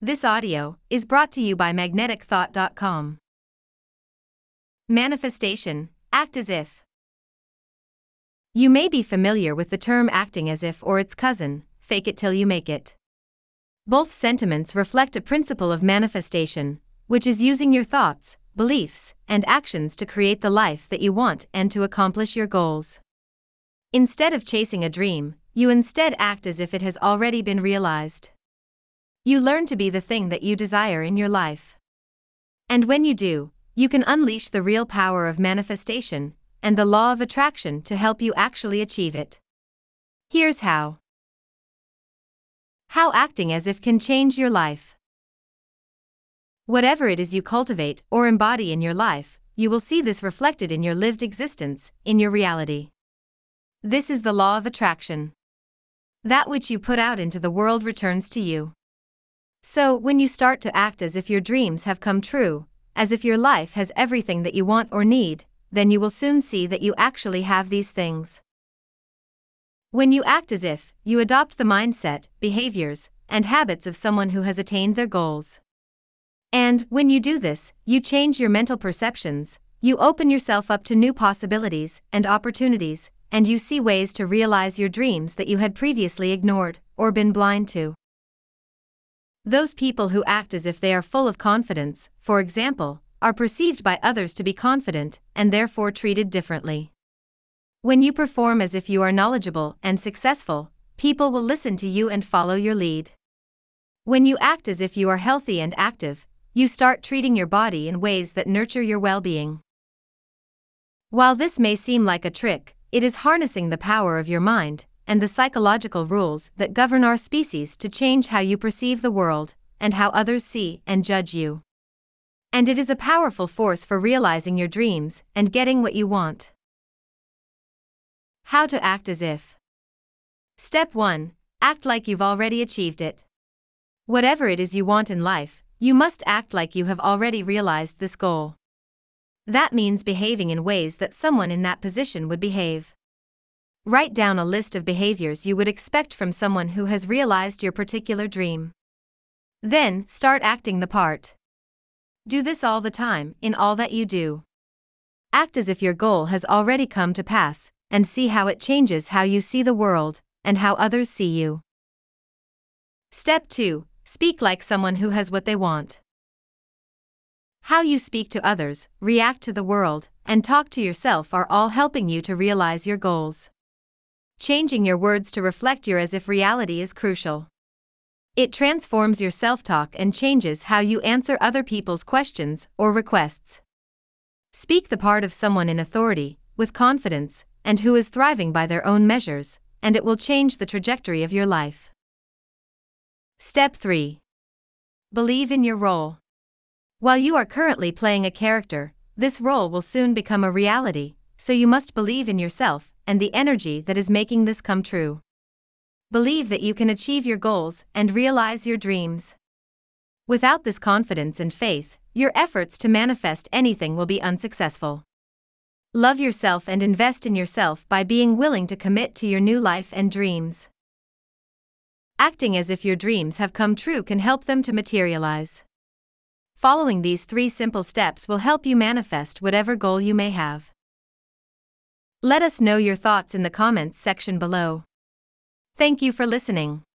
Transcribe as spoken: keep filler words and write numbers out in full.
This audio is brought to you by magnetic thought dot com. Manifestation, act as if. You may be familiar with the term acting as if or its cousin, fake it till you make it. Both sentiments reflect a principle of manifestation, which is using your thoughts, beliefs, and actions to create the life that you want and to accomplish your goals. Instead of chasing a dream, you instead act as if it has already been realized. You learn to be the thing that you desire in your life. And when you do, you can unleash the real power of manifestation and the law of attraction to help you actually achieve it. Here's how. How acting as if can change your life. Whatever it is you cultivate or embody in your life, you will see this reflected in your lived existence, in your reality. This is the law of attraction. That which you put out into the world returns to you. So, when you start to act as if your dreams have come true, as if your life has everything that you want or need, then you will soon see that you actually have these things. When you act as if, you adopt the mindset, behaviors, and habits of someone who has attained their goals. And, when you do this, you change your mental perceptions, you open yourself up to new possibilities and opportunities, and you see ways to realize your dreams that you had previously ignored or been blind to. Those people who act as if they are full of confidence, for example, are perceived by others to be confident and therefore treated differently. When you perform as if you are knowledgeable and successful, people will listen to you and follow your lead. When you act as if you are healthy and active, you start treating your body in ways that nurture your well-being. While this may seem like a trick, it is harnessing the power of your mind and the psychological rules that govern our species to change how you perceive the world and how others see and judge you. And it is a powerful force for realizing your dreams and getting what you want. How to act as if. Step one. Act like you've already achieved it. Whatever it is you want in life, you must act like you have already realized this goal. That means behaving in ways that someone in that position would behave. Write down a list of behaviors you would expect from someone who has realized your particular dream. Then, start acting the part. Do this all the time, in all that you do. Act as if your goal has already come to pass, and see how it changes how you see the world, and how others see you. Step two. Speak like someone who has what they want. How you speak to others, react to the world, and talk to yourself are all helping you to realize your goals. Changing your words to reflect your as if reality is crucial. It transforms your self-talk and changes how you answer other people's questions or requests. Speak the part of someone in authority, with confidence, and who is thriving by their own measures, and it will change the trajectory of your life. Step three. Believe in your role. While you are currently playing a character, this role will soon become a reality, so you must believe in yourself and the energy that is making this come true. Believe that you can achieve your goals and realize your dreams. Without this confidence and faith, your efforts to manifest anything will be unsuccessful. Love yourself and invest in yourself by being willing to commit to your new life and dreams. Acting as if your dreams have come true can help them to materialize. Following these three simple steps will help you manifest whatever goal you may have. Let us know your thoughts in the comments section below. Thank you for listening.